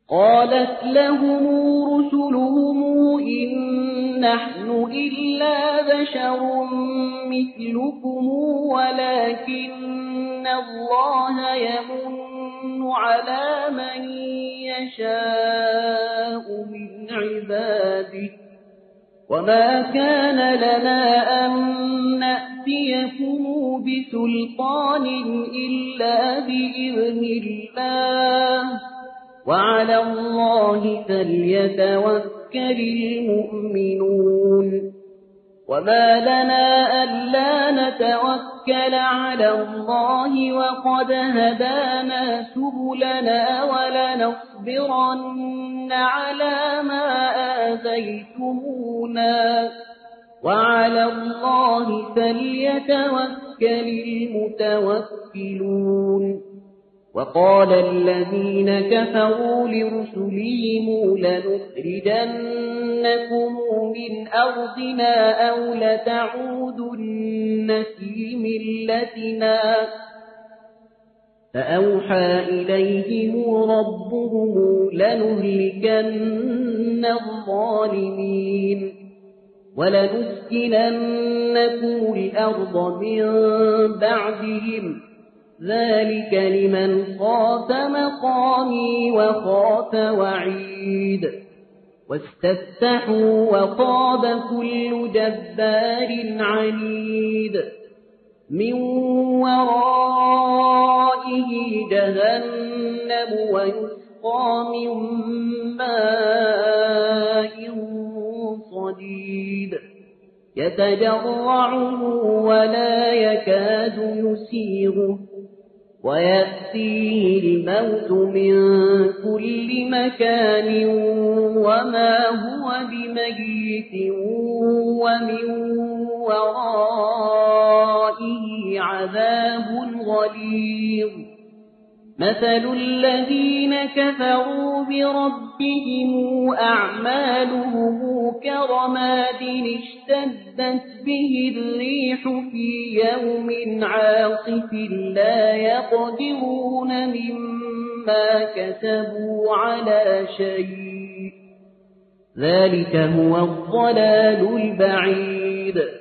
قالت لهم رسلهم إن نحن إلا بشر مثلكم ولكن الله يمن على من يشاء من عباده وما كان لنا أن نأتيكم بسلطان إلا بإذن الله وعلى الله فليتوكل المؤمنون وما لنا ألا نتوكل على الله وقد هدانا سبلنا ولنصبرن على ما آذيتمونا وعلى الله فليتوكل المتوكلون وقال الذين كفروا لرسلهم لنخرجنكم من أرضنا أو لتعودن في ملتنا فأوحى إليهم ربهم لنهلكن الظالمين ولنسكننكم الأرض من بعدهم ذلك لمن خاف مقامي وخاف وعيد واستفتحوا وخاب كل جبار عنيد من ورائه جهنم ويسقى من ماء صديد يتجرعه ولا يكاد يسيغه ويأتيه الموت من كل مكان وما هو بميت ومن ورائه عذاب غليظ مثل الذين كفروا بربهم أعمالهم كرماد اشتدت به الريح في يوم عاصف لا يقدرون مما كسبوا على شيء ذلك هو الضلال البعيد